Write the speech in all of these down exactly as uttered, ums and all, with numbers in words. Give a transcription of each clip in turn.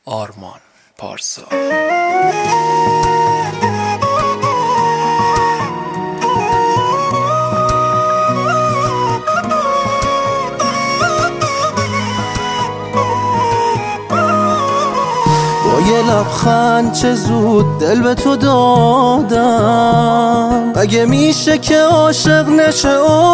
آرمان پارسا. یه لبخند چه زود دل به تو دادم، اگه میشه که عاشق نشه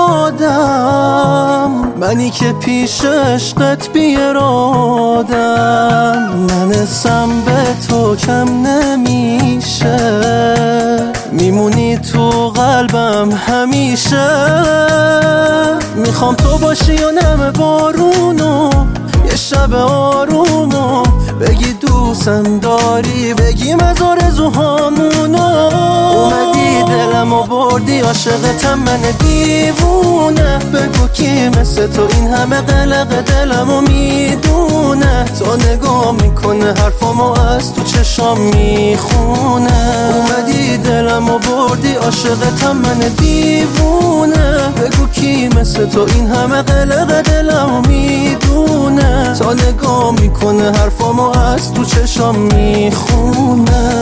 آدم، منی که پیش عشقت بی ارادم، ننسم به تو کم نمیشه، میمونی تو قلبم همیشه، میخوام تو باشی و نم بارونو، یه شب آرومو بگی دوستم داری، بگیم از آرزوهامونو، اومدی دلمو بردی، عاشقتم من دیوونه، بگو کی مثل تو این همه قلق دلمو میدونه، تا نگاه میکنه حرفامو از تو چشام میخونه، اومدی دلمو بردی، عاشقتم من دیوونه، بگو کی مثل تو این همه قلق دلمو میدونه، تا نگاه میکنه حرفامو از تو چشام میخونه.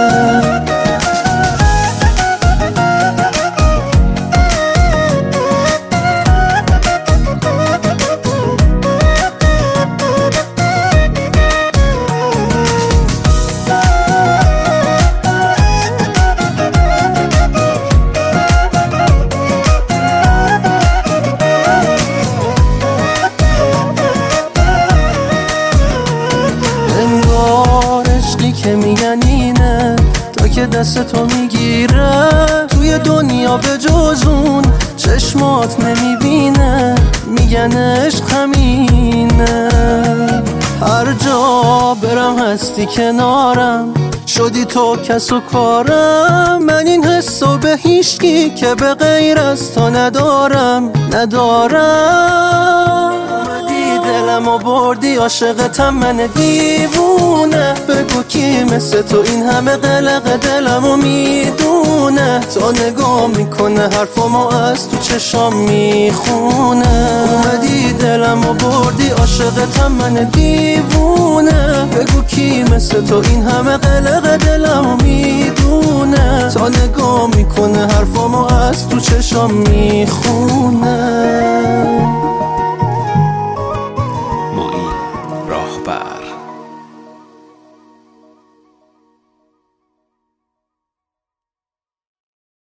که میگن اینه تا که دست تو میگیره، توی دنیا به جز اون چشمات نمیبینه، میگن عشق همینه، هر جا برم هستی کنارم، شدی تو کس و کارم، من این حسو به هیچکی که به غیر از تو ندارم ندارم، دلمو بردی، عاشقتم من دیوونه، بگو کی مثل تو این همه قلق دلمو میدونه، تا نگاه میکنه حرفامو از تو چشام میخونه، اومدی دلمو بردی، عاشقتم من دیوونه، بگو کی مثل تو این همه قلق دلمو میدونه، تا نگاه میکنه حرفامو از تو چشام میخونه.